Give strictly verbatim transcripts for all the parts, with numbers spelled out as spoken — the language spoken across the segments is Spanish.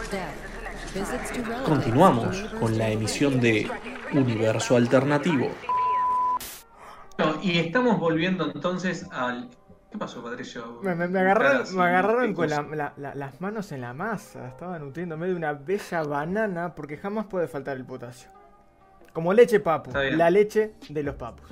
Continuamos con la emisión de Universo Alternativo. Bueno, y estamos volviendo entonces al... ¿Qué pasó, Patricio? Me, me, me agarraron, me agarraron con la, la, la, las manos en la masa. Estaba nutriéndome de una bella banana porque jamás puede faltar el potasio. Como leche papu, la leche de los papus.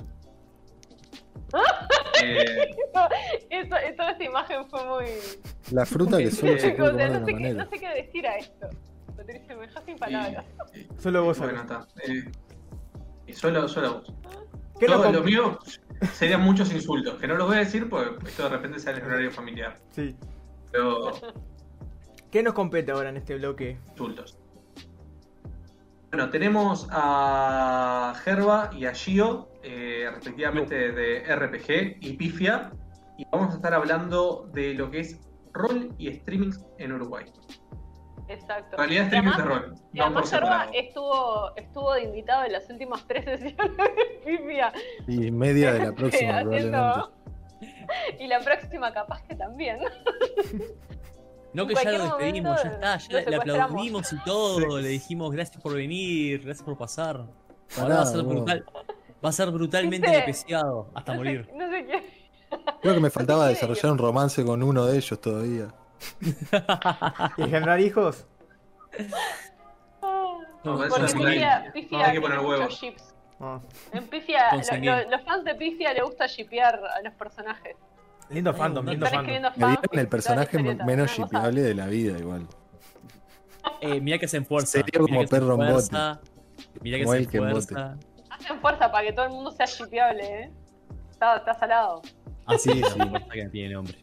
Eh... eso, eso, toda esta imagen fue muy... La fruta que solo se puede comer de no, una sé manera. qué, no sé qué decir a esto. Patricio, me dejas sin palabras. Y, y, solo vos bueno, sabés. Está. Eh, y solo, solo vos. ¿Qué Todo lo mío serían muchos insultos, que no los voy a decir porque esto de repente sale en el horario familiar. Sí. Pero... ¿Qué nos compete ahora en este bloque? Insultos. Bueno, tenemos a Gerba y a Gio, eh, respectivamente de R P G y Pifia, y vamos a estar hablando de lo que es rol y streaming en Uruguay. Exacto. En realidad streaming de rol, y no por además Gerba separado. estuvo, estuvo de invitado en las últimas tres sesiones de Pifia. Y media de la próxima, Haciendo... probablemente. Y la próxima capaz que también. No, que ya lo despedimos, ya está, ya le aplaudimos y todo, le dijimos gracias por venir, gracias por pasar. Ahora va a ser brutal, va a ser brutalmente despreciado hasta no morir. Sé, no sé qué. Creo que me faltaba desarrollar un romance con uno de ellos todavía. ¿Y generar hijos? No, Porque Pifia, Pifia hay que poner huevos. Ah. En Pifia, lo, lo, los fans de Pifia le gusta shippear a los personajes. Lindo fandom, lindo fandom. Me dieron el personaje menos shippeable de la vida igual. Eh, mira que se esfuerza. Sería como perro en bote. Mira que se esfuerza. Hacen fuerza para que todo el mundo sea shippeable, eh. Está, está salado. Ah, sí, sí, que no tiene nombre.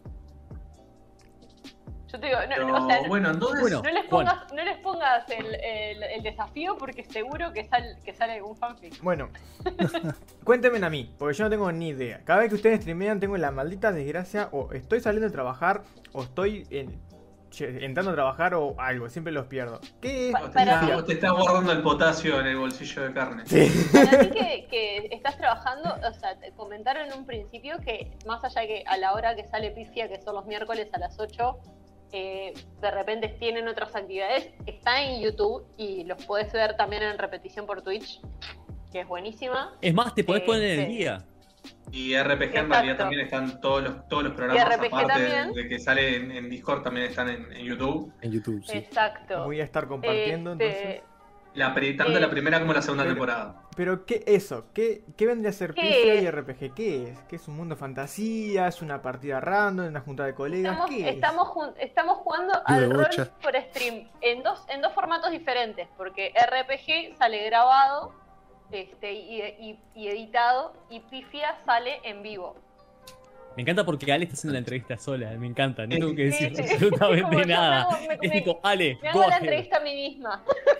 Yo te digo, no, Pero, o sea, bueno, entonces, no, no les pongas, no les pongas el, el, el desafío porque seguro que, sal, que sale algún fanfic. Bueno, cuéntenme a mí, porque yo no tengo ni idea. Cada vez que ustedes streamean tengo la maldita desgracia o estoy saliendo de trabajar o estoy en, che, entrando a trabajar o algo, siempre los pierdo. ¿Qué es? O te, está, o te estás guardando el potasio en el bolsillo de carne. Sí. Para ti que, que estás trabajando, o sea, te comentaron en un principio que más allá de que a la hora que sale Pifia, que son los miércoles a las ocho, Eh, de repente tienen otras actividades, está en YouTube y los podés ver también en repetición por Twitch, que es buenísima. Es más, te podés eh, poner en el sí. día. Y R P G en Exacto. realidad también están todos los, todos los programas, Y R P G aparte también. de, de que sale en, en Discord, también están en, en YouTube. En YouTube, sí. Exacto. Voy a estar compartiendo Este, entonces. La, tanto eh, la primera como la segunda pero, temporada. Pero ¿qué eso? ¿Qué, qué vendría a ser ¿Qué Pifia es? y R P G? ¿Qué es? ¿Qué es un mundo de fantasía? ¿Es una partida random? ¿Una junta de colegas? Estamos, ¿Qué es? estamos, jun- estamos jugando Club de al rol bocha. por stream en dos, en dos formatos diferentes, porque R P G sale grabado este, y, y- y editado y Pifia sale en vivo. Me encanta porque Ale está haciendo la entrevista sola, me encanta, no tengo que Sí, decir sí. absolutamente Como yo me nada. hago- me- Es me- tipo, Ale, Me go hago la ahead. entrevista a mí misma.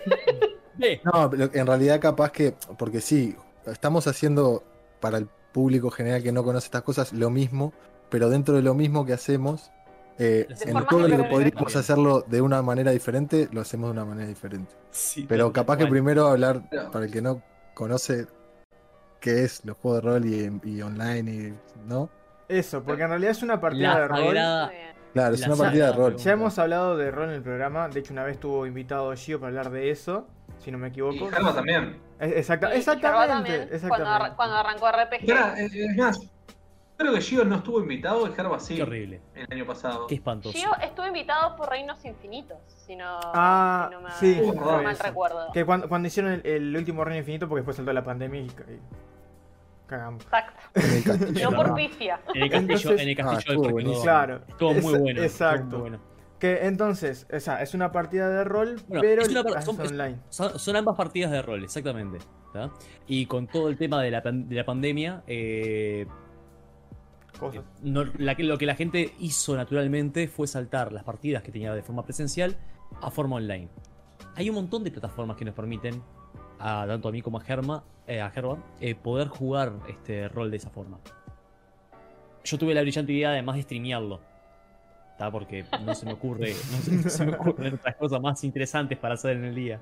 Ve. No, pero en realidad capaz que, porque sí, estamos haciendo para el público general que no conoce estas cosas lo mismo, pero dentro de lo mismo que hacemos, eh, De en formas todo lo que diferentes. podríamos hacerlo de una manera diferente, lo hacemos de una manera diferente. Sí, Pero tal capaz que cual. primero hablar, Claro. para el que no conoce qué es los juegos de rol y, y online, y, ¿no? Eso, porque en realidad es una partida La de rol. sagrada- Muy bien. Claro, es La una partida de sagrada rol. Ya hemos hablado de rol en el programa. De hecho, una vez estuvo invitado Gio para hablar de eso, si no me Y equivoco. Gerba también. Es- exacta- Y- y Gerba exactamente, también, exactamente. Cuando, arra- cuando arrancó R P G. Era, es es más, creo que Gio no estuvo invitado y Gerba sí. Qué horrible, El año pasado. qué espantoso. Gio estuvo invitado por Reinos Infinitos, si no, Ah, si no me, sí, si no fue mal eso. recuerdo. Que cuando, cuando hicieron el, el último Reino Infinito, porque después saltó la pandemia y, y cagamos. Exacto. En el castillo. No por Pifia. En el castillo, Entonces- en el Ah, castillo estuvo del Parque buenísimo. Rodó. Claro. Estuvo muy Es- bueno. exacto. estuvo muy bueno. Que entonces, esa es una partida de rol, Bueno, pero es una par- es son- es- online. Son, son ambas partidas de rol, exactamente. ¿tá? Y con todo el tema de la, pan- de la pandemia, eh, Cosas. no- la que- lo que la gente hizo naturalmente fue saltar las partidas que tenía de forma presencial a forma online. Hay un montón de plataformas que nos permiten, a, tanto a mí como a Germa, eh, a Gerba, eh, poder jugar este rol de esa forma. Yo tuve la brillante idea además de streamearlo. ¿tá? Porque no se me ocurre, no se, no se me ocurren otras cosas más interesantes para hacer en el día.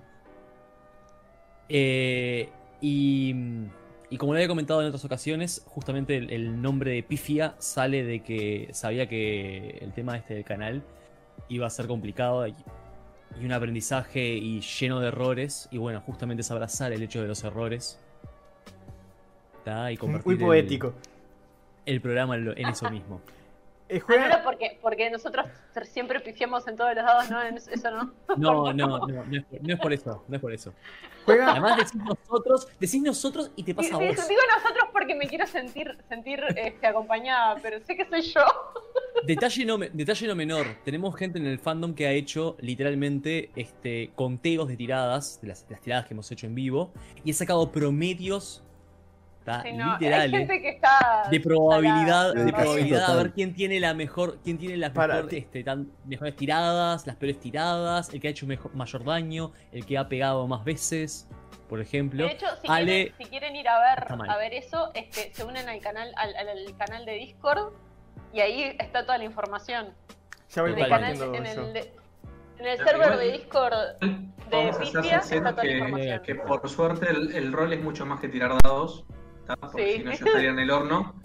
Eh, y, y como le había comentado en otras ocasiones, justamente el, el nombre de Pifia sale de que sabía que el tema este del canal iba a ser complicado y y un aprendizaje y lleno de errores. Y bueno, justamente es abrazar el hecho de los errores. ¿Tá? Y convertir Muy poético. El, el programa en, lo- en eso mismo. Eh, Ah, no juega... era porque, porque nosotros siempre pifiamos en todos los dados, ¿no? En eso no. No, no, no, no es, por, no es por eso, no es por eso. juega... Además decís nosotros, decís nosotros y te Sí, pasa a sí, vos. digo nosotros porque me quiero sentir, sentir este, acompañada, pero sé que soy yo. Detalle no, me- detalle no menor, tenemos gente en el fandom que ha hecho literalmente este, conteos de tiradas, de las, de las tiradas que hemos hecho en vivo, y he sacado promedios, ¿tá? Sí, no, hay literales, gente que está de probabilidad, salada, de Casi probabilidad a total. ver quién tiene la mejor, quién tiene las Para mejor, ti. este, tan- mejores tiradas, las peores tiradas, el que ha hecho mejor- mayor daño, el que ha pegado más veces, por ejemplo. De hecho, si, Ale, quieren, si quieren ir a ver, está mal. a ver eso, este, se unen al canal, al, al- al canal de Discord y ahí está toda la información. Ya voy En el, Totalmente. canal, compartiendo en yo. el, de- en el Pero server igual- de Discord de Vamos a ser Pifia está sinceros toda la que, información. que por suerte el, el rol es mucho más que tirar dados, ¿tá? Porque Sí. si no yo estaría en el horno.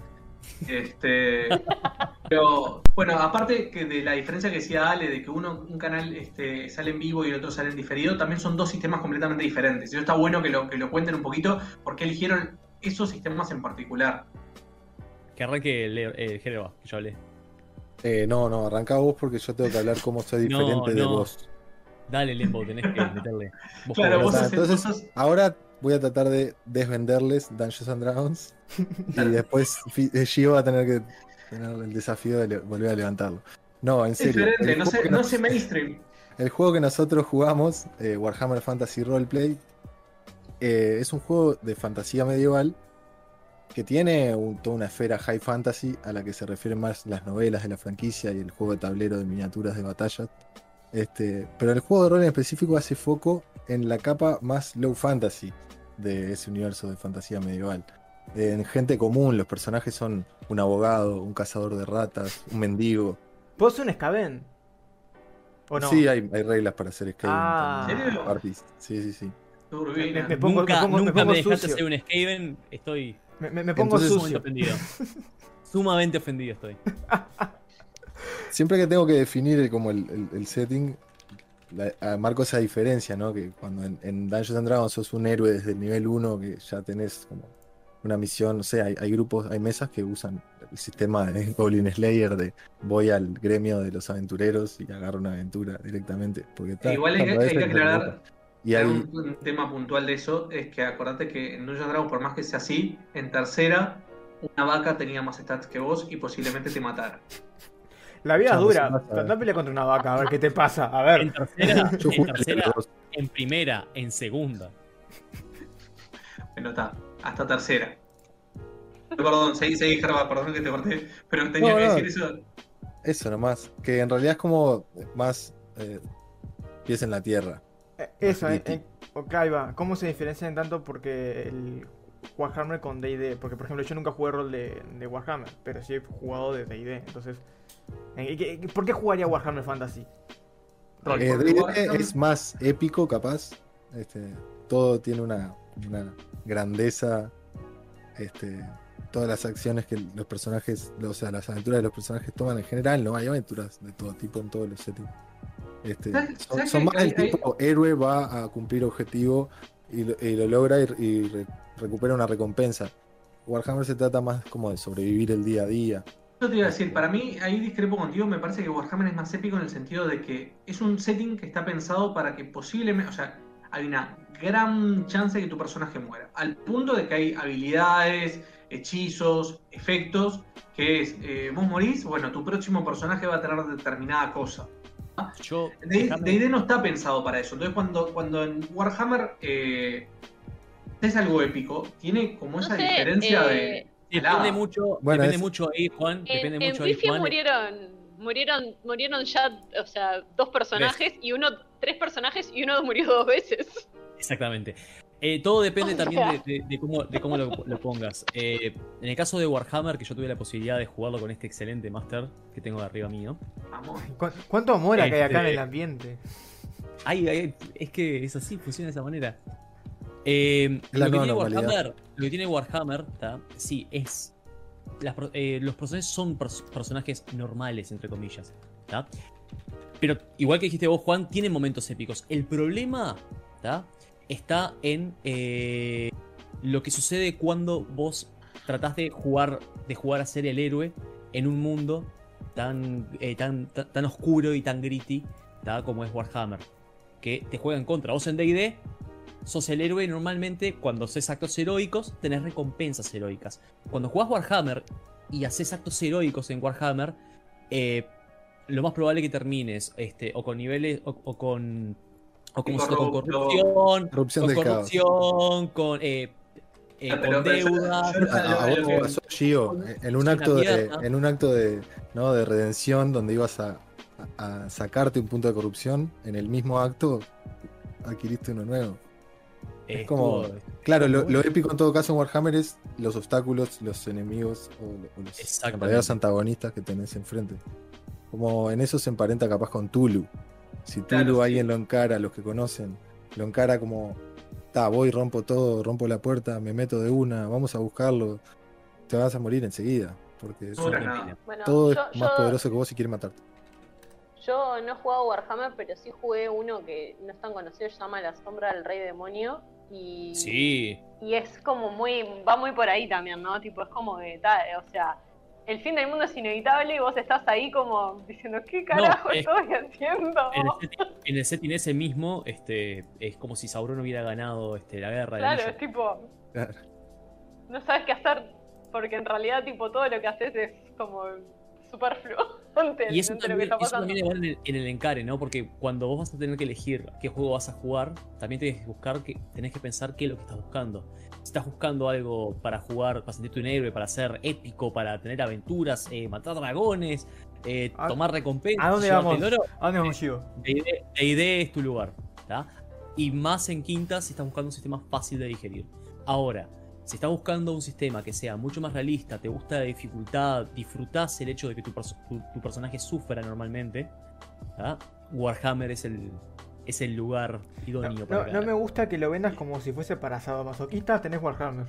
Este, pero bueno, aparte que de la diferencia que decía Ale, de que uno un canal este, sale en vivo y el otro sale en diferido, también son dos sistemas completamente diferentes. Y eso está bueno que lo, que lo cuenten un poquito, porque eligieron esos sistemas en particular. Que arranque Leo- eh, Jereba, que yo hablé. Eh, no, no, arranca vos porque yo tengo que hablar cómo soy No, diferente de no. vos. Dale, Lembo, tenés que meterle. Vos Claro, podés. vos Está, sos- entonces, vos sos- ahora voy a tratar de desvenderles Dungeons and Dragons y después Fi- eh, Gio va a tener que tener el desafío de le- volver a levantarlo. No, en Es serio. diferente, el no juego sé, que no nos- sé mainstream. El juego que nosotros jugamos, eh, Warhammer Fantasy Roleplay, eh, es un juego de fantasía medieval que tiene un- toda una esfera high fantasy a la que se refieren más las novelas de la franquicia y el juego de tablero de miniaturas de batalla. Este, pero el juego de rol en específico hace foco en la capa más low fantasy de ese universo de fantasía medieval. En gente común, los personajes son un abogado, un cazador de ratas, un mendigo. ¿Vos sos un Skaven? ¿O no? Sí, hay, hay reglas para hacer Skaven. Ah. también, ¿En serio? parties. Sí, sí, sí. Turbina. Me- me pongo- nunca pongo- me nunca pongo me dejaste sucio. ser un Skaven, estoy Me, me- me pongo Entonces, sucio. sumamente ofendido. Sumamente ofendido estoy. Siempre que tengo que definir el- como el, el- el setting, la- ah, marco esa diferencia, ¿no? Que cuando en, en Dungeons and Dragons sos un héroe desde el nivel uno, que ya tenés como una misión, no sé, hay, hay grupos, hay mesas que usan el sistema de Goblin Slayer de voy al gremio de los aventureros y agarro una aventura directamente. Porque está, Igual hay, que- cuando hay es que el- aclarar, Y aclarar hay, un, un tema puntual de eso, es que acordate que en Dungeons and Dragons, por más que sea así, en tercera, una vaca tenía más stats que vos y posiblemente te matara. La vida es Chamo, dura. se pasa. Tratá de pelear contra una vaca, a ver qué te pasa. A ver. En tercera, yo en jugué tercera, los dos. en primera, en segunda. Bueno, está, hasta tercera. Perdón, seguí, seguí, Gerba, perdón que te corté, pero tenía No, que no. decir eso. Eso nomás, que en realidad es como más eh, pies en la tierra. Eh, Eso, en, Gritty. en- ok, ahí va. ¿Cómo se diferencian tanto? Porque el Warhammer con D and D. Porque, por ejemplo, yo nunca jugué rol de, de Warhammer, pero sí he jugado de D and D. Entonces, ¿en qué- qué- ¿por qué jugaría Warhammer Fantasy? Rol. Eh, porque D and D Warhammer- es más épico, capaz. Este, todo tiene una, una grandeza. Este, todas las acciones que los personajes, o sea, las aventuras de los personajes toman en general, no hay aventuras de todo tipo en todos los settings. Este, ¿Sabes- son sabes son que más hay- el tipo héroe va a cumplir objetivo y lo, y lo logra y, y re- recupera una recompensa. Warhammer se trata más como de sobrevivir el día a día. Yo te iba a decir, para mí, ahí discrepo contigo, me parece que Warhammer es más épico en el sentido de que es un setting que está pensado para que posiblemente, o sea, hay una gran chance de que tu personaje muera. Al punto de que hay habilidades, hechizos, efectos, que es, eh, vos morís, bueno, tu próximo personaje va a tener determinada cosa. Yo, D déjame- and D no está pensado para eso. Entonces, cuando, cuando en Warhammer eh, es algo épico, tiene como No esa sé, diferencia eh, de. depende helada. mucho, Bueno, depende es- mucho ahí, Juan. En, Depende en mucho ahí, Pifia Juan. murieron, murieron, murieron ya, o sea, dos personajes y uno, tres personajes y uno murió dos veces. Exactamente. Eh, todo depende O también sea. de, de- de cómo, de cómo lo, lo pongas. Eh, en el caso de Warhammer, que yo tuve la posibilidad de jugarlo con este excelente máster que tengo de arriba mío. Vamos. ¿Cu- ¿Cuánto amor hay acá en Este- el ambiente? Ay, ay, es que es así, funciona de esa manera. Eh, Es la lo, que nueva tiene normalidad. Warhammer, lo que tiene Warhammer, ¿tá? Sí, es. las per- eh, los personajes son pers- personajes normales, entre comillas. ¿tá? pero igual que dijiste vos, Juan, tiene momentos épicos. El problema, ¿tá? Está en eh, lo que sucede cuando vos tratás de jugar, de jugar a ser el héroe en un mundo tan, eh, tan, tan, tan oscuro y tan gritty, ¿tá? Como es Warhammer. Que te juegan contra. Vos en D and D sos el héroe, normalmente cuando haces actos heroicos tenés recompensas heroicas. Cuando jugás Warhammer y haces actos heroicos en Warhammer, eh, lo más probable es que termines este, o con niveles o, o con o como con, con corrupción, corrupción con del corrupción, con, eh, eh, Ah, pero- con pero- deuda. yo- yo- A, a vos lo te que- pasó, Gio, en un una acto de, mierda. en un acto de, ¿no? de redención donde ibas a, a- a sacarte un punto de corrupción, en el mismo acto adquiriste uno nuevo. Eh, es como- estuvo- Claro, lo, muy lo bueno. épico en todo caso en Warhammer es los obstáculos, los enemigos o, o los Exactamente. en realidad, antagonistas que tenés enfrente. Como en eso se emparenta capaz con Tulu. Si Tulu Claro, sí. alguien lo encara, los que conocen, lo encara como, ta, voy, rompo todo, rompo la puerta, me meto de una, vamos a buscarlo, te vas a morir enseguida. Porque No son- dura nada. Bueno, todo yo, es más yo- poderoso que vos y quiere matarte. yo no he jugado Warhammer, pero sí jugué uno que no es tan conocido, se llama La Sombra del Rey Demonio. Y, Sí. y es como muy, va muy por ahí también, ¿no? Tipo, es como de, ta- o sea, el fin del mundo es inevitable y vos estás ahí como diciendo, ¿qué carajo es- estoy haciendo? En el, setting, en el setting ese mismo, este, es como si Sauron hubiera ganado este, la guerra. del Claro, anillo. es tipo, Claro. no sabes qué hacer, porque en realidad, tipo, todo lo que haces es como superfluo ante, Y eso ante lo que también, está eso pasando. también igual en el, en el encare, ¿no? Porque cuando vos vas a tener que elegir qué juego vas a jugar, también tenés que buscar, que, tenés que pensar qué es lo que estás buscando. Si estás buscando algo para jugar, para sentirte un héroe, para ser épico, para tener aventuras, eh, matar dragones, eh, ¿A- tomar recompensas, ¿A dónde llevarte vamos? el oro, ¿A dónde vamos, Gio? D and D D and D es tu lugar, ¿tá? Y más en quinta si estás buscando un sistema fácil de digerir. Ahora, si estás buscando un sistema que sea mucho más realista, te gusta la dificultad, disfrutás el hecho de que tu, perso- tu- tu personaje sufra normalmente, ¿tá? Warhammer es el, es el lugar idóneo para No, no caer. me gusta que lo vendas como si fuese para sadomasoquistas, tenés Warhammer.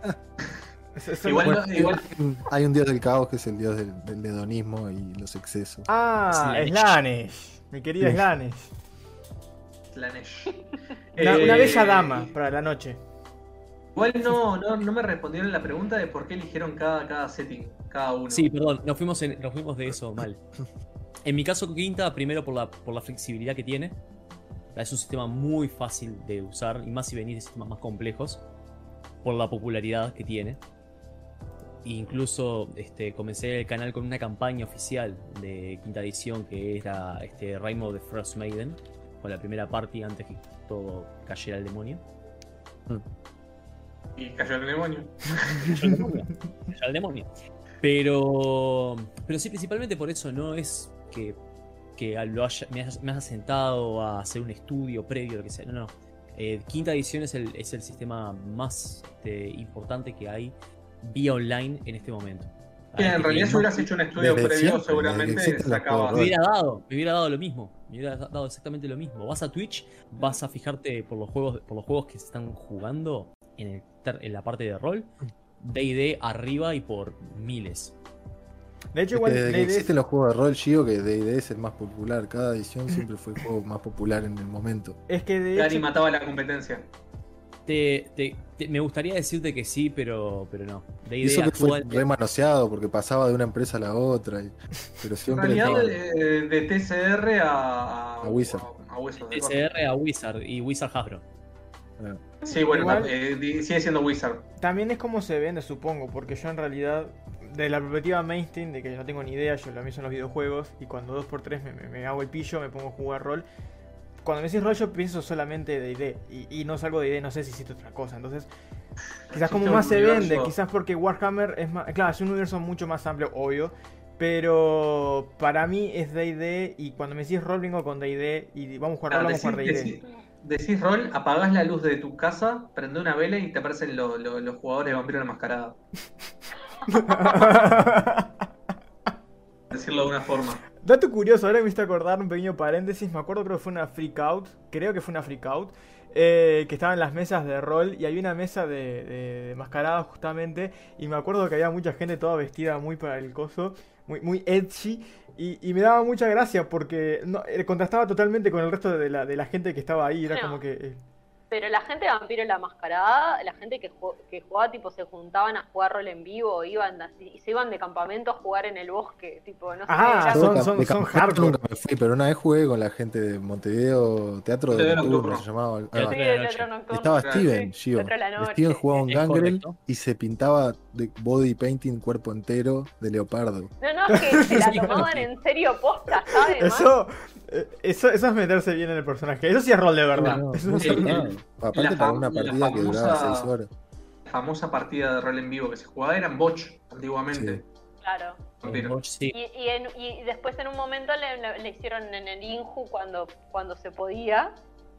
Eso- eso Igual no- no- igual- Hay un dios del caos que es el dios del, del hedonismo y los excesos. Ah, Slanesh. Slanesh. Mi querida Sí. Slanesh. Slanesh. Una, una Eh, bella dama para la noche. Igual no, no, no me respondieron la pregunta de por qué eligieron cada, cada setting, cada uno. Sí, perdón, nos fuimos, en- nos fuimos de eso mal. En mi caso, quinta, primero por la, por la flexibilidad que tiene. Es un sistema muy fácil de usar, y más si venís de sistemas más complejos. Por la popularidad que tiene. Incluso este, comencé el canal con una campaña oficial de quinta edición que era este, Rime of the Frost Maiden, con la primera party antes que todo cayera al demonio. Y cayó el demonio. Cayó al demonio. Cayó al demonio. Pero, pero sí, principalmente por eso, no es que, que lo haya, me, haya, me haya sentado a hacer un estudio previo, lo que sea. No, no. Eh, quinta edición es el, es el sistema más este, importante que hay vía online en este momento. Que en Ah, realidad si que hubieras hecho un estudio Desde previo, siempre, desde que seguramente existen los sacabas. juegos me hubiera dado, me hubiera dado lo mismo. Me hubiera dado exactamente lo mismo. Vas a Twitch, vas a fijarte por los juegos, por los juegos que se están jugando en, el ter- en la parte de rol. D and D arriba y por miles. De hecho, Es igual que desde que D and D existen los juegos de rol, Gio, que D and D es el más popular. Cada edición siempre fue el juego más popular en el momento. es que de Gary hecho, mataba la competencia. Te, te- te- me gustaría decirte que sí, pero, pero no. D Y and D eso que fue actual. re manoseado porque pasaba de una empresa a la otra. y- pero En siempre realidad estaba- de, de T C R a, A Wizard. A, a Wizard. S R a Wizard y Wizard Hasbro. Ah, Sí, bueno, Igual- eh, di- sigue siendo Wizard. también es como se vende, supongo, porque yo en realidad, de la perspectiva mainstream, de que yo no tengo ni idea, yo lo mismo en los videojuegos, y cuando dos por tres me, me- me hago el pillo, me pongo a jugar rol. Cuando me decís rol, yo pienso solamente de D and D, y, y no salgo de D and D, no sé si hiciste otra cosa, entonces quizás como Existe más un se universo- vende, quizás porque Warhammer es más, claro, es un universo mucho más amplio, obvio, pero para mí es D and D, y cuando me decís rol vengo con D and D, y vamos a jugar rol, Ah, vamos a jugar D and decís, D. decís- decís rol, apagás la luz de tu casa, prende una vela y te aparecen lo- lo- los jugadores de vampiro enmascarado. Decirlo de una forma. Dato curioso, ahora me hiciste acordar un pequeño paréntesis. Me acuerdo, creo que fue una freak out. Creo que fue una freak out. Eh, que estaban las mesas de rol y había una mesa de, de, de mascarada justamente. Y me acuerdo que había mucha gente toda vestida muy para el coso, muy, muy edgy. Y, y me daba mucha gracia porque no, eh, contrastaba totalmente con el resto de la, de la gente que estaba ahí. Era No. como que. Eh, Pero la gente de Vampiro la Mascarada, la gente que, jug- que jugaba, tipo, se juntaban a jugar rol en vivo, iban así, y se iban de campamento a jugar en el bosque, tipo, no sé. Ah, era- Yo son- de son- de son campamento hardcore. nunca me fui, pero una vez jugué con la gente de Montevideo Teatro de Montevideo Nocturno, Nocturno. se llamaba. Ahí Teatro va. Sí, de la de noche. teatro nocturno. Estaba Claro, Steven, sí, Gio, Teatro de la noche. Steven jugaba un Es gangrel correcto. y se pintaba de body painting cuerpo entero de leopardo. No, no, es que se la tomaban en serio posta, ¿sabes? Eso, eh, eso, eso es meterse bien en el personaje. Eso sí es rol de verdad. No, no, Eso muy es- el- zarpado. el- Aparte la para fam- una la partida que duraba famosa- seis horas. La famosa partida de rol en vivo que se jugaba era en Botch, antiguamente. Sí. Claro. Vampiro. Eh, Sí. Y, y, en- y después en un momento le, le- le hicieron en el Inju cuando, cuando se podía.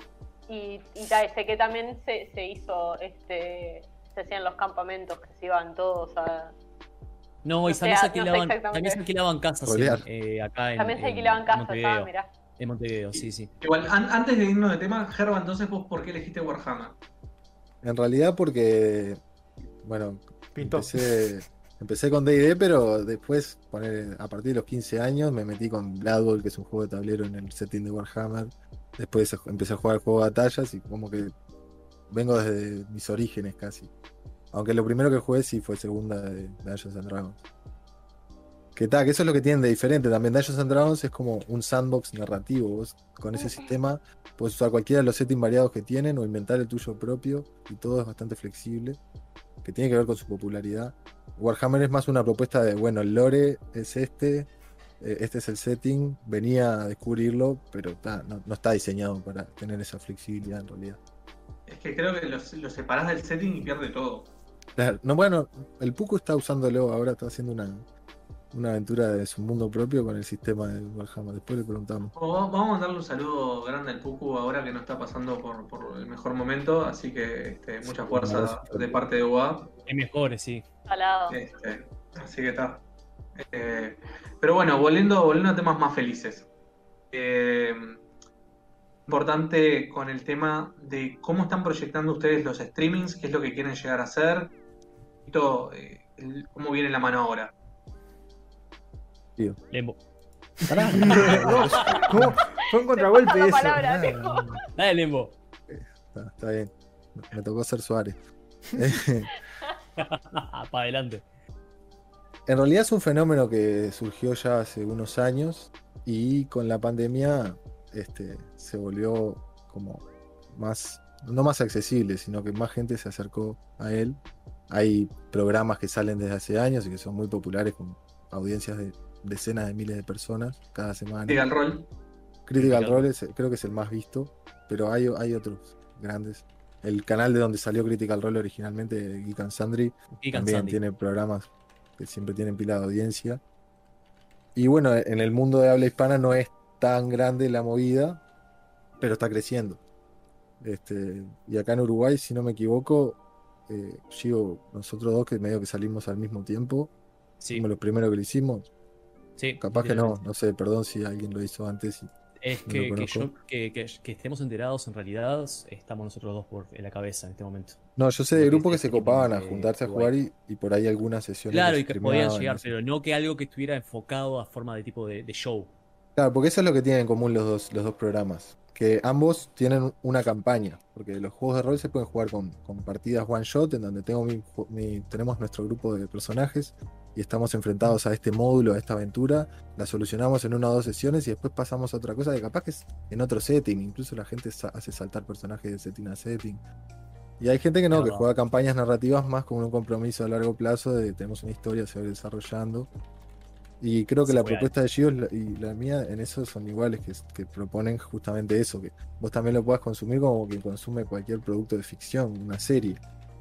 Y, y ta, sé que también se, se hizo, este, se hacían los campamentos que se iban todos a... No, y No también sé, se no sé alquilaban, exactamente. también se alquilaban casas en- Rolear. eh, acá en, También se en- alquilaban en casas, Montevideo. ah, mirá. En Montevideo, sí, sí. Igual, an- antes de irnos de tema, Gerba, entonces vos, ¿por qué elegiste Warhammer? En realidad porque, bueno, Pintó. empecé, empecé con D y D, pero después, poner, a partir de los quince años, me metí con Blood Bowl, que es un juego de tablero en el setting de Warhammer. Después empecé a jugar el juego de batallas y como que vengo desde mis orígenes casi. Aunque lo primero que jugué sí fue segunda de Dungeons and Dragons. Que tal, que eso es lo que tienen de diferente también. Dungeons and Dragons es como un sandbox narrativo. Vos con ese sistema puedes usar cualquiera de los settings variados que tienen o inventar el tuyo propio y todo es bastante flexible, que tiene que ver con su popularidad. Warhammer es más una propuesta de, bueno, el lore es este, eh, este es el setting, venía a descubrirlo, pero ta, no, no está diseñado para tener esa flexibilidad en realidad. Es que creo que los- lo separás del setting y pierde todo. Claro, no, bueno, el Puku está usándolo ahora, está haciendo una, una aventura de su mundo propio con el sistema de Warhammer. Después le preguntamos. O va- Vamos a mandarle un saludo grande al Puku ahora que no está pasando por, por el mejor momento, así que este, mucha Sí, fuerza un abrazo. de parte de U A. Es mejores, sí. Salado. Este, así que está. Eh, pero bueno, volviendo, volviendo a temas más felices. Eh, importante con el tema de cómo están proyectando ustedes los streamings, qué es lo que quieren llegar a hacer, esto, eh, el- cómo viene la mano ahora. Lembo. Pará. ¿Cómo? Fue un contragolpe Pasando eso. palabra, Nada. tipo. Dale, Lembo. Está, está bien. Me tocó ser Suárez. Para adelante. En realidad es un fenómeno que surgió ya hace unos años y con la pandemia este, se volvió como más, no más accesible, sino que más gente se acercó a él. Hay programas que salen desde hace años y que son muy populares con audiencias de decenas de miles de personas cada semana. Diga el rol. Critical Critical Role es- creo que es el más visto, pero hay, hay otros grandes. El canal de donde salió Critical Role originalmente, Geek and Sundry, Geek and también Sandy. tiene programas que siempre tienen pila de audiencia. Y bueno, en el mundo de habla hispana no es tan grande la movida, pero está creciendo. Este, y acá en Uruguay, si no me equivoco, eh, Gio, nosotros dos que medio que salimos al mismo tiempo, Sí, fuimos los primeros que lo hicimos. sí. Capaz que no, literalmente. no sé, perdón si alguien lo hizo antes. y- Es No que, lo que, conozco. yo, que, que- que estemos enterados, en realidad, estamos nosotros dos por en la cabeza en este momento. No, yo sé Lo de que grupos que este se tipo copaban a de juntarse a Uruguay. jugar y, y por ahí algunas sesiones. Claro, los y que streameaban, podían llegar, no sé. pero no que algo que estuviera enfocado a forma de tipo de, de show. Claro, porque eso es lo que tienen en común los dos, los dos programas. Que ambos tienen una campaña. Porque los juegos de rol se pueden jugar con, con partidas one shot, en donde tengo mi, ju- mi- tenemos nuestro grupo de personajes y estamos enfrentados a este módulo, a esta aventura. La solucionamos en una o dos sesiones y después pasamos a otra cosa que capaz que es en otro setting. Incluso la gente sa- hace saltar personajes de setting a setting. Y hay gente que no, Es que verdad. juega campañas narrativas más como un compromiso a largo plazo de tenemos una historia, se va a ir desarrollando. Y creo que Sí, la real. propuesta de Gio y la- y la mía en eso son iguales, que, que proponen justamente eso, que vos también lo puedas consumir como quien consume cualquier producto de ficción, una serie.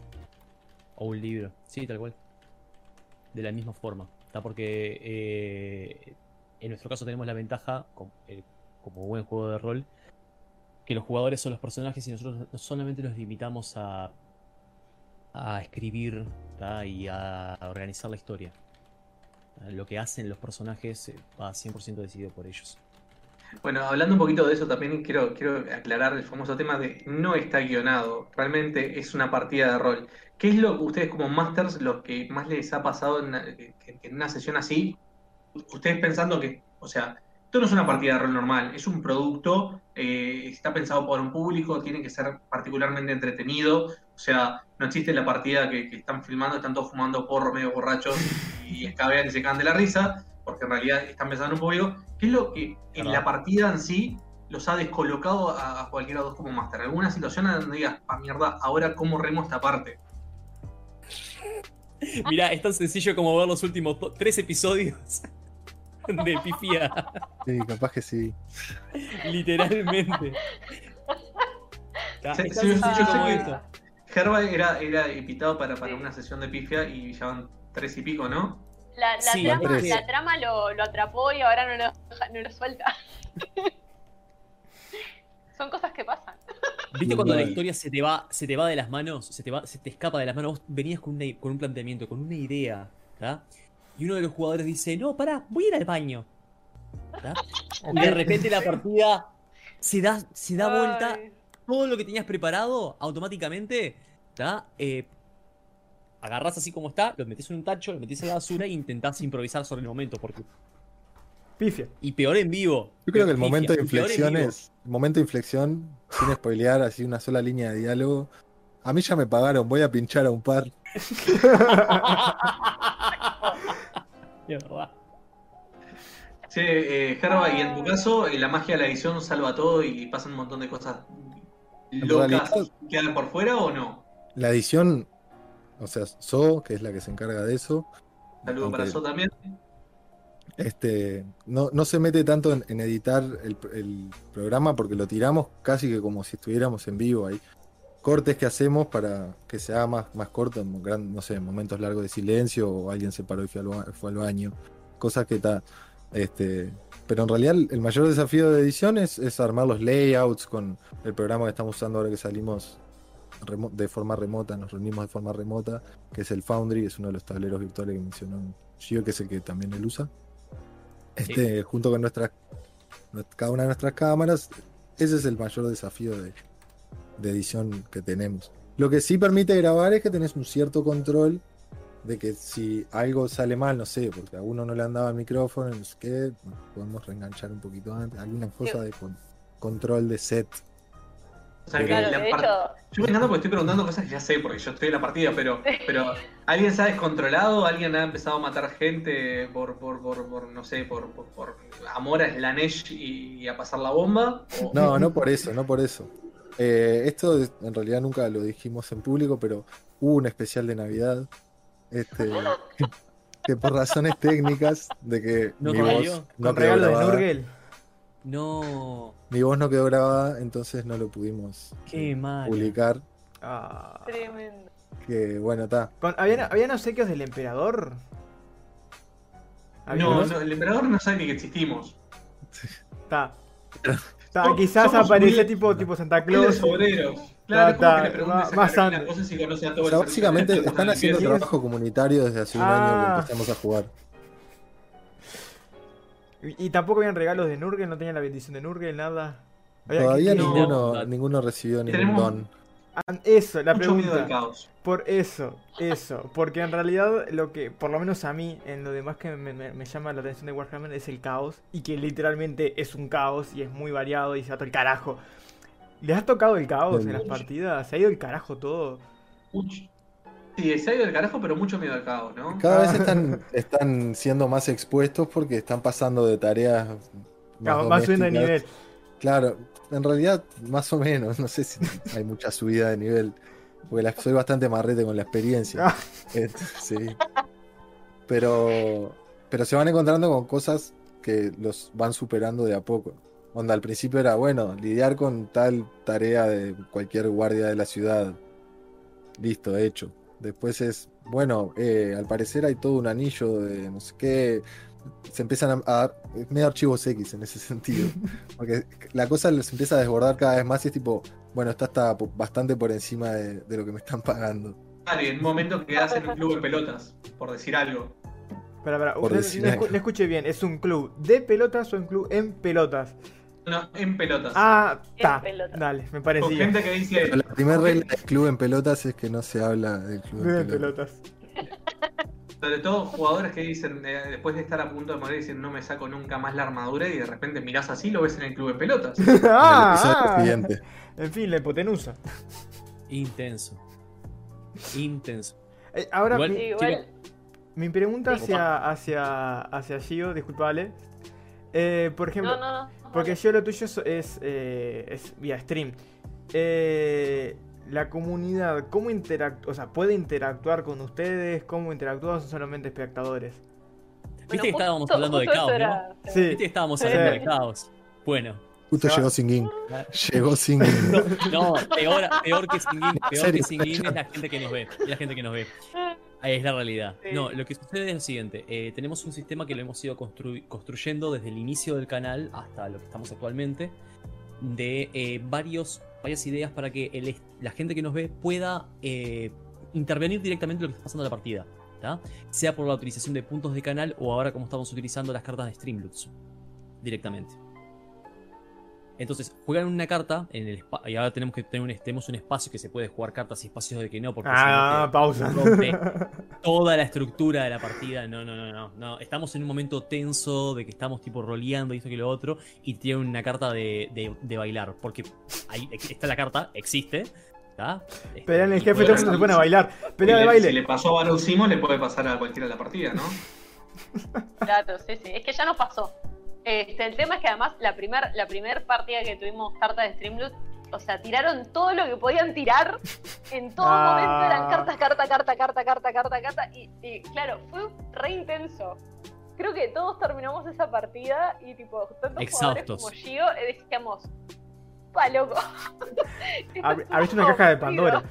O un libro. Sí, tal cual. De la misma forma. ¿Está? Porque eh, en nuestro caso tenemos la ventaja, como, eh, como buen juego de rol, que los jugadores son los personajes y nosotros no solamente nos limitamos a, a escribir, ¿tá? Y a organizar la historia. Lo que hacen los personajes eh, va cien por ciento decidido por ellos. Bueno, hablando un poquito de eso también quiero, quiero aclarar el famoso tema de no está guionado, realmente es una partida de rol. ¿Qué es lo que ustedes como masters, lo que más les ha pasado en una, en una sesión así? Ustedes pensando que, o sea, esto no es una partida de rol normal, es un producto, eh, está pensado por un público, tiene que ser particularmente entretenido, o sea, no existe la partida que, que están filmando, están todos fumando porro medio borrachos y escabean y se cagan de la risa, porque en realidad están pensando en un público. ¿Qué es lo que en la partida en sí los ha descolocado a, a cualquiera de los dos como máster? ¿Alguna situación donde digas, pa' mierda, ahora cómo remo esta parte? Mirá, es tan sencillo como ver los últimos do- tres episodios de Pifia. Sí, capaz que sí. Literalmente. Es Sí, tan sí, sencillo yo sé como que- eso. Gerba era, era invitado para, para Sí. una sesión de pifia y ya van tres y pico, ¿no? La, la Sí, trama, Andrés. la trama lo, lo atrapó y ahora no lo, no lo suelta. Son cosas que pasan. ¿Viste cuando la Igual. historia se te va, se te va de las manos? Se te va, se te escapa de las manos. Vos venías con, una- con un planteamiento, con una idea, ¿tá? Y uno de los jugadores dice, no, pará, voy a ir al baño. ¿tá? Y de repente la partida se da, se da vuelta. Ay. Todo lo que tenías preparado, automáticamente, ¿tá? Eh, agarrás así como está, lo metés en un tacho, lo metés en la basura e intentás improvisar sobre el momento. Porque... Pifia. Y peor en vivo. Yo creo que el Pifia, momento de y peor en inflexión vivo. es. El momento de inflexión, sin spoilear, así una sola línea de diálogo. A mí ya me pagaron, voy a pinchar a un par. De verdad. Che, eh, Gerba, y en tu caso, eh, la magia de la edición salva todo y pasan un montón de cosas locas realidad- que quedan por fuera o no? La edición, o sea, So, que es la que se encarga de eso, Saludo aunque, para eso también. este, no, no se mete tanto en, en editar el, el programa porque lo tiramos casi que como si estuviéramos en vivo. Hay cortes que hacemos para que se haga más, más corto, en gran- no sé, en momentos largos de silencio o alguien se paró y fue al, ba- fue al baño. Cosas que está. Este, pero en realidad el, el mayor desafío de edición es, es armar los layouts con el programa que estamos usando ahora que salimos remo- de forma remota, nos reunimos de forma remota, que es el Foundry, es uno de los tableros virtuales que mencionó Gio, que es el que también él usa. Este, junto con nuestras, nuestra- cada una de nuestras cámaras, ese es el mayor desafío de, de edición que tenemos. Lo que sí permite grabar es que tenés un cierto control de que si algo sale mal, no sé, porque a uno no le andaba el micrófono, no sé qué, podemos reenganchar un poquito antes, alguna cosa de con- control de set. O sea, que Claro, la de par- hecho, Yo me encanta porque estoy preguntando cosas que ya sé, porque yo estoy en la partida, pero, pero ¿alguien se ha descontrolado? ¿Alguien ha empezado a matar gente por, por, por, por no sé, por, por, por amor a Slanesh y, y a pasar la bomba? ¿O- No, no por eso, no por eso. Eh, esto es- en realidad nunca lo dijimos en público, pero hubo un especial de Navidad, este, que por razones técnicas de que ¿No mi te voz salió? no Con quedó regalo de grabada, Nurgle. No. mi voz no quedó grabada, entonces no lo pudimos Qué eh, mal. publicar. Ah. tremendo. Que bueno, está. Con- ¿Habían, ¿Habían obsequios del emperador? ¿Había No, unos? no, el emperador no sabe ni que existimos. Está. Está, So- quizás somos aparece humildes- tipo, tipo Santa Humildes Claus. obreros. Claro, es como Ta, que le ta, preguntes ma- a más Carolina antes. cosas y conoce a todo O el sea, servicio básicamente de están limpieza. haciendo limpieza. trabajo comunitario desde hace un Ah. año que empezamos a jugar. Y, y tampoco habían regalos de Nurgle, no tenían la bendición de Nurgle, nada. Había- Todavía ¿qué- qué- no. ninguno, ninguno recibió ningún Tenemos- don. Ah, Eso, la Mucho miedo al pregunta. caos. Por eso, eso. Porque en realidad lo que, por lo menos a mí, en lo demás que me, me- me llama la atención de Warhammer es el caos. Y que literalmente es un caos y es muy variado y se va todo el carajo. ¿Les has tocado el caos en las partidas? ¿Se ha ido el carajo todo? Mucho. Sí, se ha ido del carajo, pero mucho miedo al caos, ¿no? Cada vez Ah. están, están siendo más expuestos porque están pasando de tareas más, Claro, va subiendo de domésticas. nivel. Claro, en realidad más o menos, no sé si hay mucha subida de nivel, porque la- soy bastante marrete con la experiencia. Ah. Eh, sí. Pero, pero se van encontrando con cosas que los van superando de a poco. Onda, al principio era, bueno, lidiar con tal tarea de cualquier guardia de la ciudad. Listo, hecho. Después es, bueno, eh, al parecer hay todo un anillo de no sé qué. Se empiezan a, a es medio archivos X en ese sentido. Porque la cosa les empieza a desbordar cada vez más y es tipo, bueno, esto está po- bastante por encima de, de lo que me están pagando. Vale, en un momento que hacen un club de pelotas, por decir algo. Espera, espera, Por no, decir no escu- algo. no escuché bien. ¿Es un club de pelotas o un club en pelotas? No, en pelotas. Ah, está. En pelotas. Dale, me Con parecía. gente que dice. Pero la primera regla del club en pelotas es que no se habla del club Club en en pelotas. pelotas. Sobre todo jugadores que dicen, eh, después de estar a punto de morir, dicen no me saco nunca más la armadura y de repente mirás así y lo ves en el club de pelotas. En el episodio ah, ah. siguiente. En fin, la hipotenusa. Intenso. Intenso. Eh, ahora, Igual- mi, Sí, igual. mi pregunta Sí. hacia, hacia, hacia Gio, disculpa, Ale. Eh, por ejemplo, No, no, no. porque Gio lo tuyo es, es, eh, es vía stream. Eh, la comunidad, ¿cómo interactúa? O sea, ¿puede interactuar con ustedes? ¿Cómo interactúan? ¿Son solamente espectadores? Viste Bueno, que estábamos justo- hablando de justo caos, eso ¿no? era- Sí. Viste que estábamos Sí. hablando de caos. Bueno. Justo Se va- llegó Singin. Llegó Singin. No, no, peor, peor que Singin, peor serio, que Singin es la gente que nos ve. Es la gente que nos ve. Ahí es la realidad. Sí. No, lo que sucede es lo siguiente. eh, tenemos un sistema que lo hemos ido constru- construyendo desde el inicio del canal hasta lo que estamos actualmente. De eh, varios, varias ideas para que el, la gente que nos ve pueda eh, intervenir directamente en lo que está pasando en la partida. ¿tá? Sea por la utilización de puntos de canal o ahora como estamos utilizando las cartas de Streamloots. Directamente. Entonces, juegan una carta en el espa- y ahora tenemos que tener un, tenemos un espacio que se puede jugar cartas y espacios de que no, porque Ah, si no te pausa. rompe toda la estructura de la partida. No, no, no, no, no. Estamos en un momento tenso de que estamos tipo roleando y esto que lo otro, y tiene una carta de, de, de bailar, porque ahí está la carta, existe. ¿tá? Este, Pelean el y jefe, puede- todo el mundo se pone a bailar. Pelea de Si le- Si baile. le pasó a Varus Simos, le puede pasar a cualquiera de la partida, ¿no? Claro, sí, sí. Es que ya nos pasó. Este, el tema es que además la primer, la primer partida que tuvimos cartas de Streamloot, o sea, tiraron todo lo que podían tirar. En todo Ah. momento eran cartas, carta, carta, carta, carta, carta, carta. Y, y claro, fue re intenso. Creo que todos terminamos esa partida y tipo, tanto Exhaustos. jugadores como Gio, eh, decíamos, pa loco. Esto Ab- es Abriste una caja de aburrido. Pandora.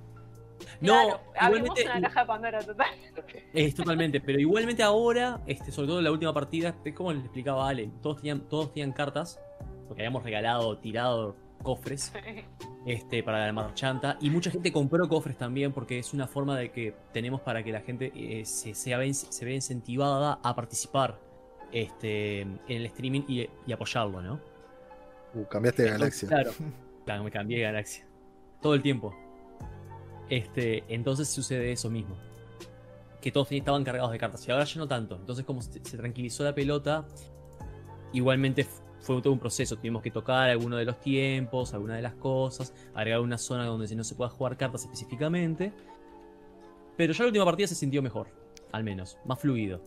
No, Claro, abrimos igualmente. una caja de Pandora total. Es totalmente, pero igualmente ahora, este, sobre todo en la última partida, es como les explicaba Ale, todos tenían, todos tenían cartas, porque habíamos regalado, tirado cofres este, para la marchanta, y mucha gente compró cofres también, porque es una forma de que tenemos para que la gente eh, se, sea, se vea incentivada a participar este, en el streaming y, y apoyarlo, ¿no? Uh, cambiaste de Entonces, galaxia. Claro, claro, me cambié de galaxia. Todo el tiempo. Este, entonces sucede eso mismo. Que todos estaban cargados de cartas y ahora ya no tanto. Entonces como se, se tranquilizó la pelota, igualmente f- fue todo un proceso. Tuvimos que tocar alguno de los tiempos, alguna de las cosas, agregar una zona donde no se pueda jugar cartas específicamente. Pero ya la última partida se sintió mejor, al menos, más fluido.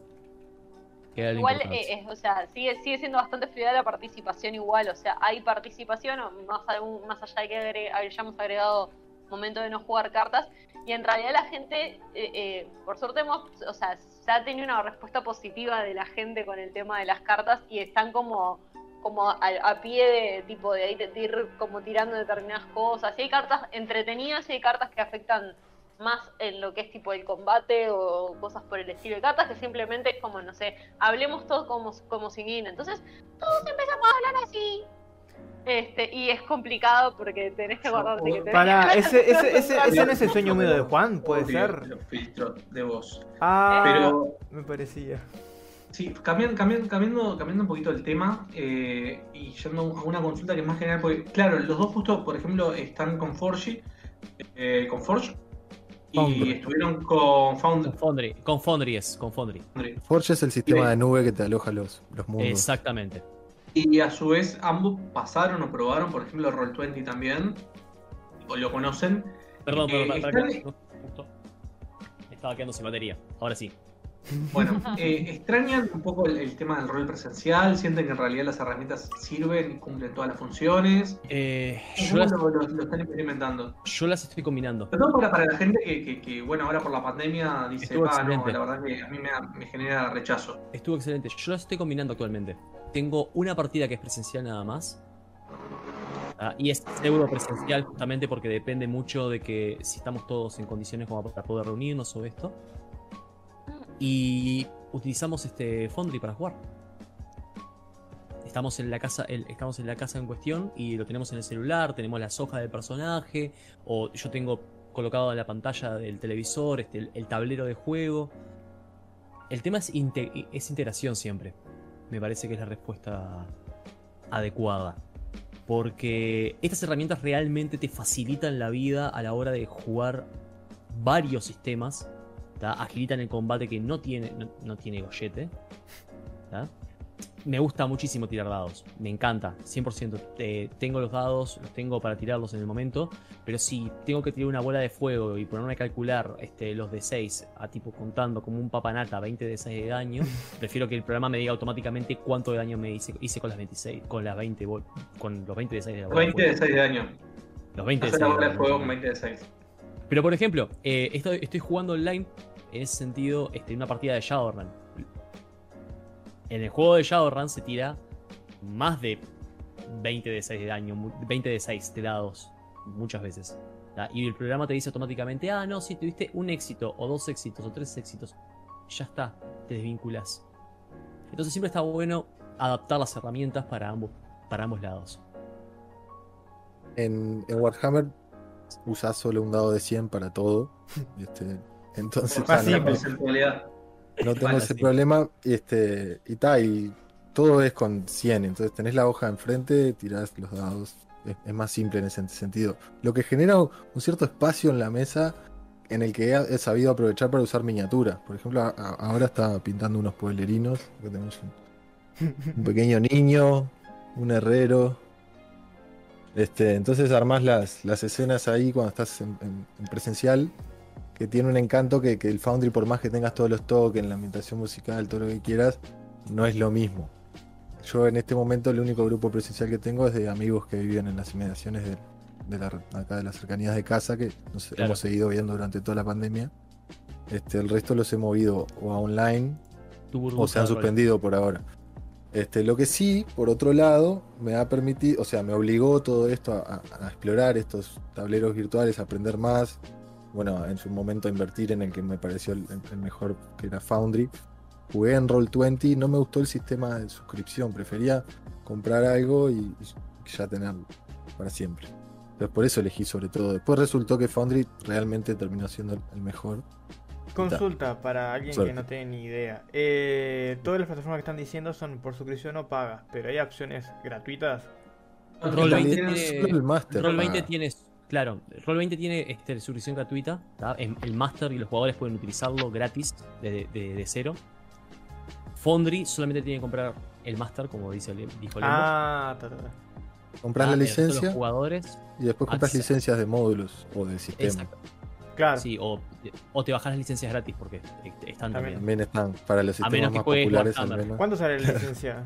Que era lo Igual, importante. eh, es- o sea, sigue, sigue siendo bastante fluida la participación igual, o sea, hay participación, o más, algún- más allá de que agre- hayamos agregado momento de no jugar cartas, y en realidad la gente, eh, eh, por suerte hemos, o sea, se ha tenido una respuesta positiva de la gente con el tema de las cartas, y están como, como a, a pie de tipo de, ahí de, de ir como tirando determinadas cosas, y hay cartas entretenidas y hay cartas que afectan más en lo que es tipo el combate o cosas por el estilo de cartas, que simplemente es como, no sé, hablemos todos como, como Singin. Entonces, todos empezamos a hablar así. Este, y es complicado porque tenés que acordarte que tenés Para, que ese, ese, ese, hablar. ese no es el sueño húmedo de Juan, puede Odio ser. Los filtros de voz. Ah, Pero me parecía. sí, cambiando, cambiando, cambiando, cambiando un poquito el tema eh, y yendo a una consulta que es más general, porque claro, los dos justo, por ejemplo, están con Forge, eh, con Forge y Foundry. estuvieron con Foundry. Con Foundry, con Foundry es, con Foundry. Forge es el sistema de nube que te aloja los, los mundos. Exactamente. Y a su vez ambos pasaron o probaron, por ejemplo, Roll veinte también, o lo conocen. Perdón, Eh, perdón, perdón, están- perdón. Justo. Estaba quedando sin batería. Ahora sí. Bueno, eh, ¿extrañan un poco el, el tema del rol presencial? ¿Sienten que en realidad las herramientas sirven y cumplen todas las funciones? Eh, yo, ¿Cómo las, lo, lo- lo están experimentando? yo las estoy combinando. Sobre todo para, para la gente que, que, que, bueno, ahora por la pandemia dice, Estuvo ah, no, excelente. la verdad que a mí me, me genera rechazo. Estuvo excelente. Yo las estoy combinando actualmente. Tengo una partida que es presencial nada más. Ah, y es pseudo presencial justamente porque depende mucho de que si estamos todos en condiciones como para poder reunirnos o esto. Y utilizamos este Foundry para jugar. Estamos en la casa, el- estamos en la casa en cuestión y lo tenemos en el celular, tenemos las hojas del personaje, o yo tengo colocado en la pantalla del televisor este, el, el tablero de juego. El tema es, inte- es integración siempre. Me parece que es la respuesta adecuada. Porque estas herramientas realmente te facilitan la vida a la hora de jugar varios sistemas. ¿Tá? Agilitan el combate que no tiene, no, no tiene gollete. ¿Tá? Me gusta muchísimo tirar dados. Me encanta, cien por ciento. Eh, tengo los dados, los tengo para tirarlos en el momento. Pero si tengo que tirar una bola de fuego y ponerme a calcular este, los de seis, a tipo contando como un papanata, veinte de seis de daño, prefiero que el programa me diga automáticamente cuánto de daño me hice, hice con las veintiséis, con las veinte, bol- con los veinte de seis de la bola. veinte de seis de daño. Los veinte de Hacer seis. la bola de de fuego daño. con veinte de seis. Pero por ejemplo, eh, estoy, estoy jugando online en ese sentido, este, en una partida de Shadowrun. En el juego de Shadowrun se tira más de veinte de seis de daño, mu- veinte de seis de dados, muchas veces. ¿tá? Y el programa te dice automáticamente, ah, no, si tuviste un éxito, o dos éxitos, o tres éxitos, ya está, te desvinculas. Entonces siempre está bueno adaptar las herramientas para ambos, para ambos lados. En, en Warhammer usás solo un dado de cien para todo. Este, entonces Más ta, La no, simple. porcentualidad. no tengo Vale, ese sí. problema. Este, y ta, y todo es con cien. Entonces tenés la hoja enfrente, tirás los dados. Es, es más simple en ese sentido. Lo que genera un cierto espacio en la mesa en el que he, he sabido aprovechar para usar miniaturas. Por ejemplo, a- a- ahora está pintando unos pueblerinos. Acá tenemos un, un pequeño niño, un herrero. Este, entonces armás las, las escenas ahí cuando estás en, en- en presencial, que tiene un encanto que, que el Foundry, por más que tengas todos los tokens, la ambientación musical, todo lo que quieras, no es lo mismo. Yo en este momento el único grupo presencial que tengo es de amigos que viven en las inmediaciones de, de la, acá de las cercanías de casa, que nos Claro. hemos seguido viendo durante toda la pandemia. Este, el resto los he movido o a online Tu o burbuja se han de rol. suspendido por ahora. Este, lo que sí, por otro lado, me ha permitido, o sea, me obligó todo esto a, a- a explorar estos tableros virtuales, a aprender más. Bueno, en su momento a invertir en el que me pareció el, el mejor, que era Foundry. Jugué en Roll veinte, no me gustó el sistema de suscripción, prefería comprar algo y, y ya tenerlo para siempre. Entonces por eso elegí sobre todo. Después resultó que Foundry realmente terminó siendo el, el mejor. Consulta para alguien Suerte. que no tiene ni idea. Eh, todas las plataformas que están diciendo son por suscripción o pagas, pero hay opciones gratuitas. Roll En veinte realidad, tiene, solo el Master Roll veinte paga. tiene, claro, Roll veinte tiene este, suscripción gratuita, ¿tá? El, el Master y los jugadores pueden utilizarlo gratis de, de, de cero. Foundry solamente tiene que comprar el Master, como dice, dijo Lembo. Ah, ta, ta, ta. Compras Ah, la el resto de los licencia jugadores, y después compras Acce- licencias de módulos o de sistema. exacto. Claro. Sí, o, o te bajas las licencias gratis porque están También. también. También están para los A sistemas menos que más juegues populares al Warhammer. menos. ¿Cuánto sale la licencia?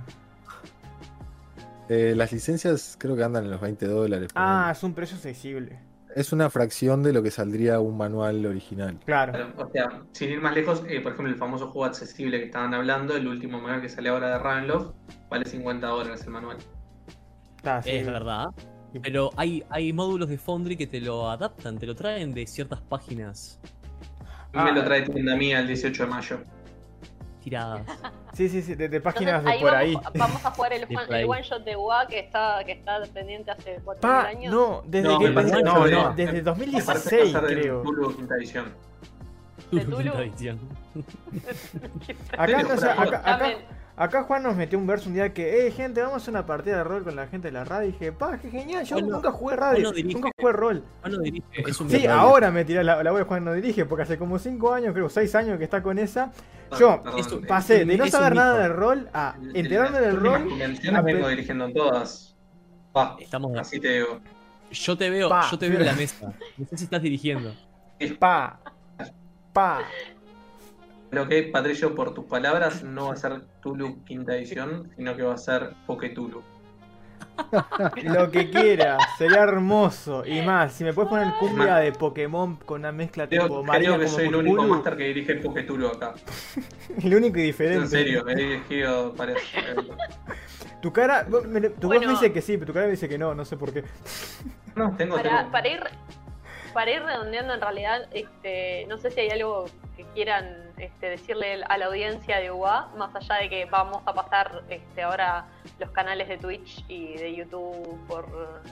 Eh, las licencias creo que andan en los veinte dólares. por Ah, ahí. es un precio accesible. Es una fracción de lo que saldría un manual original. Claro. Claro, o sea, sin ir más lejos, eh, por ejemplo, el famoso juego accesible que estaban hablando, el último manual que sale ahora de Ravenloft, vale cincuenta dólares el manual. Está, sí. Es verdad. Pero hay, hay módulos de Foundry que te lo adaptan, te lo traen de ciertas páginas A mí me Ah. lo trae tienda mía el dieciocho de mayo. tiradas. Sí, sí, sí, de, de páginas Entonces, de por ahí. vamos, vamos a jugar el, De one- por ahí. el one shot de U A que está, que está pendiente hace cuatro Pa, mil años. no, desde No, que me parece que no, va a ser no, de- desde dos mil Me parece que dieciséis va a ser de creo. Tulu quinta edición. ¿De Quinta Tulu? edición. Acá, serio? no sé, acá, acá, También. acá Juan nos metió un verso un día que, eh, gente, vamos a hacer una partida de rol con la gente de la radio. Y dije, pa, qué genial, yo Juan no- nunca jugué radio, Juan no dirige. nunca jugué rol. Bueno, dirige, es un Sí, radio. ahora me tiré la, la voz de Juan no dirige, porque hace como cinco años, creo, seis años que está con esa. Yo Perdón, eso- eh, pasé de no es un saber nada mito. de rol a en enterarme las del últimas rol. convenciones a pe- vengo dirigiendo en todas. Pa, Estamos de- así te digo. Yo te veo, Pa. yo te veo en la mesa. No sé si estás dirigiendo. Pa, pa. Creo que, Patricio, por tus palabras, no va a ser Tulu quinta edición, sino que va a ser Poketulu. Lo que quiera, sería hermoso. Y más, si me puedes poner cumbia de Pokémon con una mezcla tipo Creo, María creo que como soy el único Murkuru, máster que dirige Poketulu acá. el único y diferente. En serio, he dirigido varias. Tu cara, vos me- tu voz Bueno. me dice que sí, pero tu cara me dice que no, no sé por qué. No, tengo, Para, tengo. para ir para ir redondeando en realidad, este, no sé si hay algo que quieran este, decirle a la audiencia de U A, más allá de que vamos a pasar este, ahora los canales de Twitch y de YouTube por,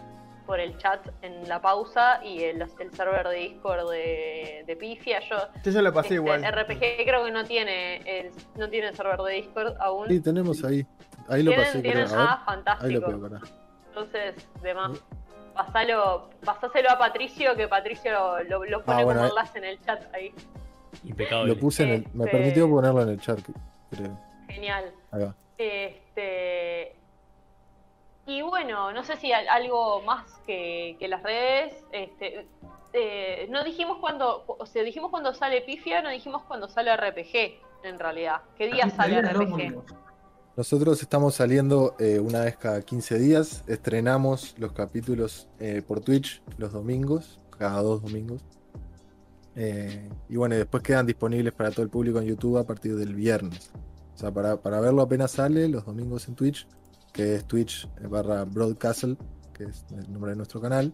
por el chat en la pausa y el, el server de Discord de, de Pifia. Yo, Yo ya lo pasé este, igual. R P G creo que no tiene el, no tiene el server de Discord aún. Sí, tenemos ahí. Ahí lo ¿Tienen? pasé, ¿Tienen? creo. A ver. Ah, fantástico. Ahí lo pego, pará. Entonces, de más. Pasalo, pasáselo a Patricio, que Patricio lo, lo pone Ah, bueno, como eh. enlace en el chat ahí. Impecable. Lo puse en el. Me Este- permitió ponerlo en el chat, creo. Genial. Ahí va. Este. Y bueno, no sé si al- algo más que, que las redes. Este, eh, no dijimos cuando. O sea, dijimos cuando sale Pifia, no dijimos cuando sale R P G, en realidad. ¿Qué día sale Salida de R los P G? mundos. Nosotros estamos saliendo eh, una vez cada quince días. Estrenamos los capítulos eh, por Twitch los domingos, cada dos domingos. Eh, y bueno, y después quedan disponibles para todo el público en YouTube a partir del viernes. O sea, para, para verlo apenas sale los domingos en Twitch, que es Twitch barra Broadcastle, que es el nombre de nuestro canal.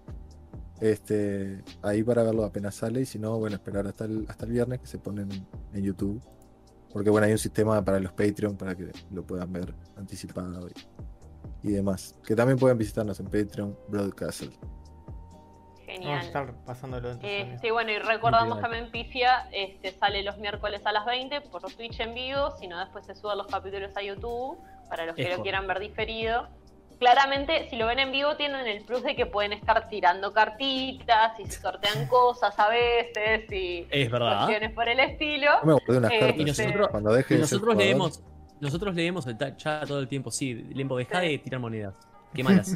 Este, ahí para verlo apenas sale, y si no, bueno, esperar hasta el, hasta el viernes que se ponen en, en YouTube. Porque bueno, hay un sistema para los Patreon para que lo puedan ver anticipado y, y demás. Que también pueden visitarnos en Patreon Broadcastle. Vamos a Genial. estar pasándolo entonces. Este, bueno, y recordamos Literal. también Pifia, este, sale los miércoles a las veinte por Twitch en vivo, si no después se suben los capítulos a YouTube, para los que Es lo correcto. quieran ver diferido. Claramente, si lo ven en vivo, tienen el plus de que pueden estar tirando cartitas y se sortean cosas a veces y Es verdad. cuestiones por el estilo. No me guardé unas Eh, cartas. y nosotros- Cuando deje Y de ser nosotros jugador. leemos, nosotros leemos el ta- chat todo el tiempo, sí, Lembo, dejá de tirar monedas. Qué malas.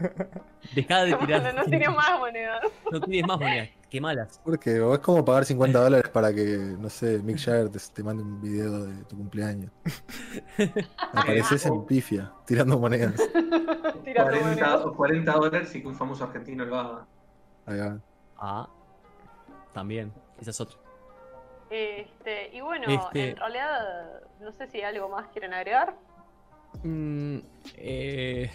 Dejá de tirar. No tiene más monedas. No tienes más monedas, qué malas. Porque es como pagar cincuenta dólares para que, no sé, Mick Jagger te, te mande un video de tu cumpleaños. Apareces en Pifia, tirando monedas. Tirando monedas. cuarenta, o cuarenta dólares y que un famoso argentino lo haga. Ahí va. Ah, también, esa es otra. Este, y bueno, Este- en realidad, no sé si algo más quieren agregar. Mm, eh,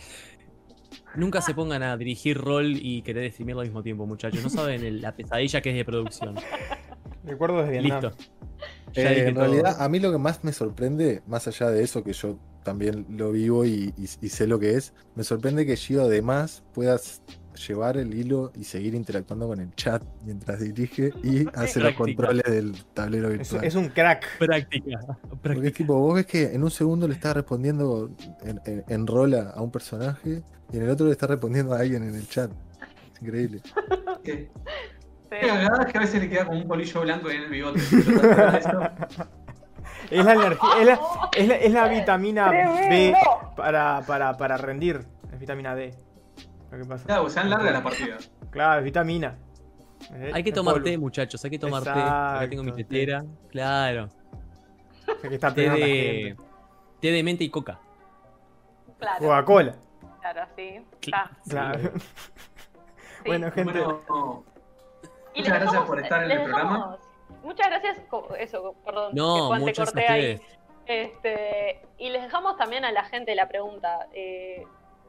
nunca se pongan a dirigir rol y querer streamear al mismo tiempo, muchachos. No saben el- la pesadilla que es de producción. Recuerdos de Vietnam. Listo. Eh, Ya dije en todo. realidad, a mí lo que más me sorprende, más allá de eso, que yo también lo vivo y, y- y sé lo que es, me sorprende que Gio además puedas llevar el hilo y seguir interactuando con el chat mientras dirige y hace los Práctica. controles del tablero Es, virtual. es un crack. Práctica. Porque es práctica. tipo, vos ves que en un segundo le estás respondiendo en, en, en rola a un personaje y en el otro le estás respondiendo a alguien en el chat. Es increíble. Que, Sí. que cagada es que a veces le queda como un bolillo blanco ahí en el bigote. Yo trato de ver eso. Es la energía, es la, es la, es la vitamina B ¡Tremendo! para, para, para rendir. Es vitamina D. Lo que pasa. Claro, sean largas las partidas. Claro, es vitamina. Eh, Hay que es tomar polvo. té, muchachos. Hay que tomar té. Exacto, Acá tengo mi té. tetera. Claro. O sea, que está Té pegando a la de, gente. té de menta y coca. Claro, Coca-Cola. claro, sí. Cl- Ah, Claro. sí. Bueno, gente. Bueno, Y muchas les gracias dejamos- por estar en les el programa. dejamos- Muchas gracias. co- Eso, perdón. No, que Juan te muchas a corté ahí. ustedes. Este, y les dejamos también a la gente la pregunta. eh,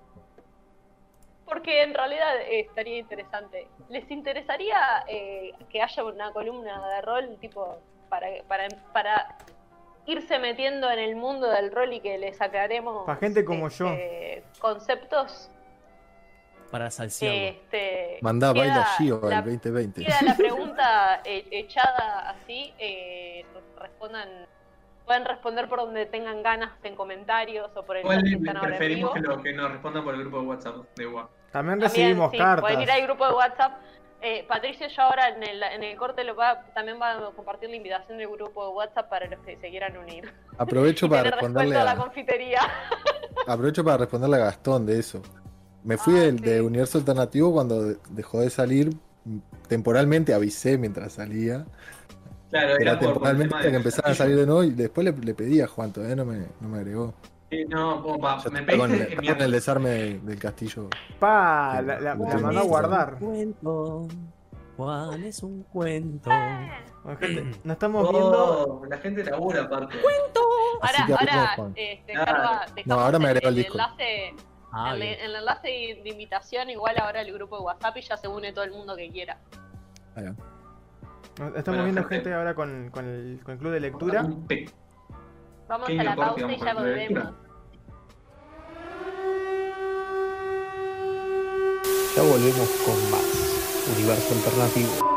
porque en realidad eh, estaría interesante. ¿Les interesaría eh, que haya una columna de rol tipo para, para, para irse metiendo en el mundo del rol y que les aclaremos Pa' gente como yo. este, conceptos? Para salsearlo. Este, Mandá queda baila Gio la- al veinte veinte. Queda la pregunta eh, echada así, eh, respondan, pueden responder por donde tengan ganas en comentarios o por el Igual chat que están ahora en preferimos vivo. que, lo, que nos respondan por el grupo de WhatsApp de U A. También También, recibimos sí, cartas. pueden ir al grupo de WhatsApp. Eh, Patricio ya ahora en el, en el corte lo va, también va a compartir la invitación del grupo de WhatsApp para los que se quieran unir. Aprovecho Y para tener responderle descuento a a, la confitería. aprovecho para responderle a Gastón de eso. Me fui Ah, del- sí. de Universo Alternativo cuando de- dejó de salir. Temporalmente avisé mientras salía. Claro, Era era por, por el temporalmente tema hasta que de- empezaban a salir de nuevo y después le, le pedí a Juan, todavía no me, no me agregó. Sí, no, como pa, Ya me está con, pediste el, que está con el miércoles. desarme del, del castillo. Pa, la, la- Lo la tengo. mandó a guardar. Cuento. Juan es un cuento. Bueno, gente, nos estamos viendo. Oh, la gente labura aparte. Así Ahora, que hablemos, ahora, Juan. este, Claro. Carva, No, dejamos ahora me el- agregó el el Discord. enlace. Ah, el, bien. el enlace de invitación, igual ahora el grupo de WhatsApp y ya se une todo el mundo que quiera. Ahí va. Nos estamos Bueno, viendo gente. gente ahora con, con, el, con el club de lectura. Un pe- Vamos Pequeño a la corte, pausa y vamos ya con la lectura. volvemos. Chau. Ya volvemos con más Universo Alternativo.